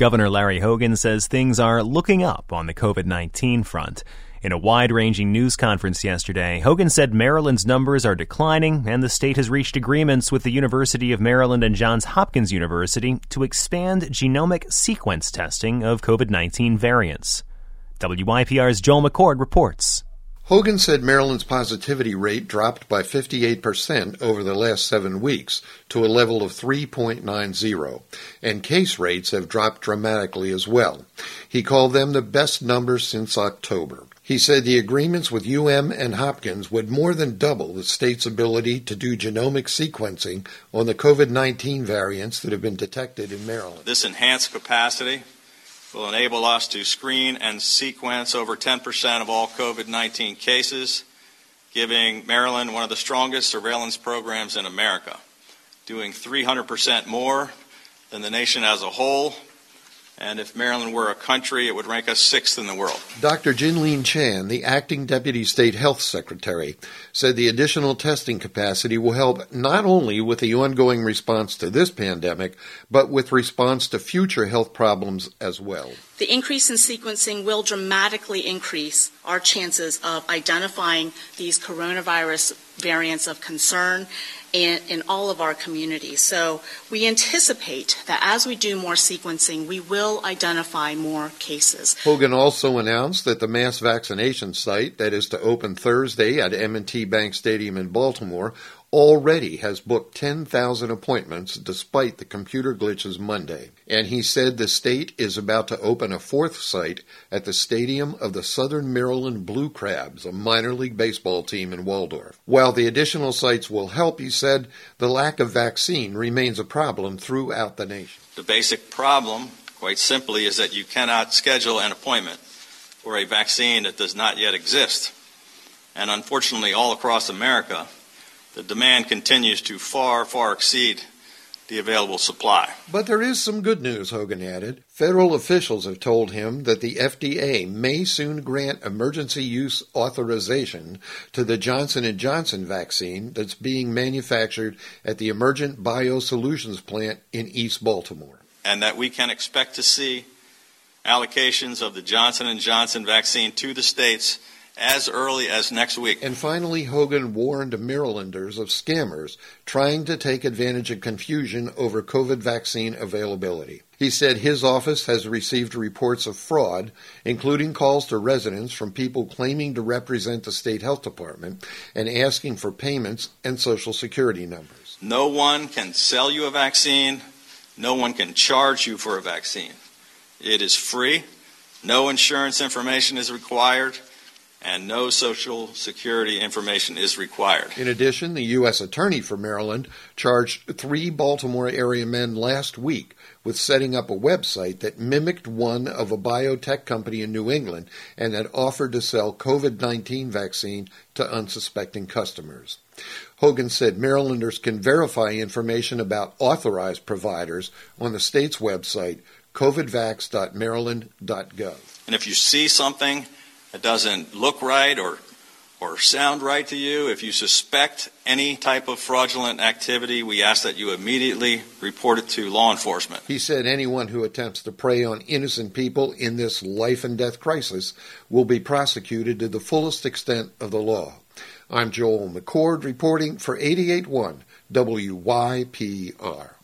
Governor Larry Hogan says things are looking up on the COVID-19 front. In a wide-ranging news conference yesterday, Hogan said Maryland's numbers are declining and the state has reached agreements with the University of Maryland and Johns Hopkins University to expand genomic sequence testing of COVID-19 variants. WYPR's Joel McCord reports. Hogan said Maryland's positivity rate dropped by 58% over the last 7 weeks to a level of 3.90, and case rates have dropped dramatically as well. He called them the best numbers since October. He said the agreements with UM and Hopkins would more than double the state's ability to do genomic sequencing on the COVID-19 variants that have been detected in Maryland. This enhanced capacity will enable us to screen and sequence over 10% of all COVID-19 cases, giving Maryland one of the strongest surveillance programs in America, doing 300% more than the nation as a whole. And if Maryland were a country, it would rank us 6th in the world. Dr. Jinlene Chan, the acting Deputy State Health Secretary, said the additional testing capacity will help not only with the ongoing response to this pandemic, but with response to future health problems as well. The increase in sequencing will dramatically increase our chances of identifying these coronavirus variants of concern in all of our communities. So we anticipate that as we do more sequencing, we will identify more cases. Hogan also announced that the mass vaccination site that is to open Thursday at M&T Bank Stadium in Baltimore already has booked 10,000 appointments despite the computer glitches Monday. And he said the state is about to open a 4th site at the stadium of the Southern Maryland Blue Crabs, a minor league baseball team in Waldorf. While the additional sites will help, he said, the lack of vaccine remains a problem throughout the nation. The basic problem, quite simply, is that you cannot schedule an appointment for a vaccine that does not yet exist. And unfortunately, all across America, the demand continues to far, far exceed the available supply. But there is some good news, Hogan added. Federal officials have told him that the FDA may soon grant emergency use authorization to the Johnson & Johnson vaccine that's being manufactured at the Emergent Biosolutions plant in East Baltimore. And that we can expect to see allocations of the Johnson & Johnson vaccine to the states as early as next week. And finally, Hogan warned Marylanders of scammers trying to take advantage of confusion over COVID vaccine availability. He said his office has received reports of fraud, including calls to residents from people claiming to represent the state health department and asking for payments and Social Security numbers. No one can sell you a vaccine. No one can charge you for a vaccine. It is free. No insurance information is required, and no Social Security information is required. In addition, the U.S. Attorney for Maryland charged 3 Baltimore area men last week with setting up a website that mimicked one of a biotech company in New England and that offered to sell COVID-19 vaccine to unsuspecting customers. Hogan said Marylanders can verify information about authorized providers on the state's website, covidvax.maryland.gov. And if you see something that doesn't look right or sound right to you, if you suspect any type of fraudulent activity, we ask that you immediately report it to law enforcement. He said anyone who attempts to prey on innocent people in this life and death crisis will be prosecuted to the fullest extent of the law. I'm Joel McCord reporting for 88.1 WYPR.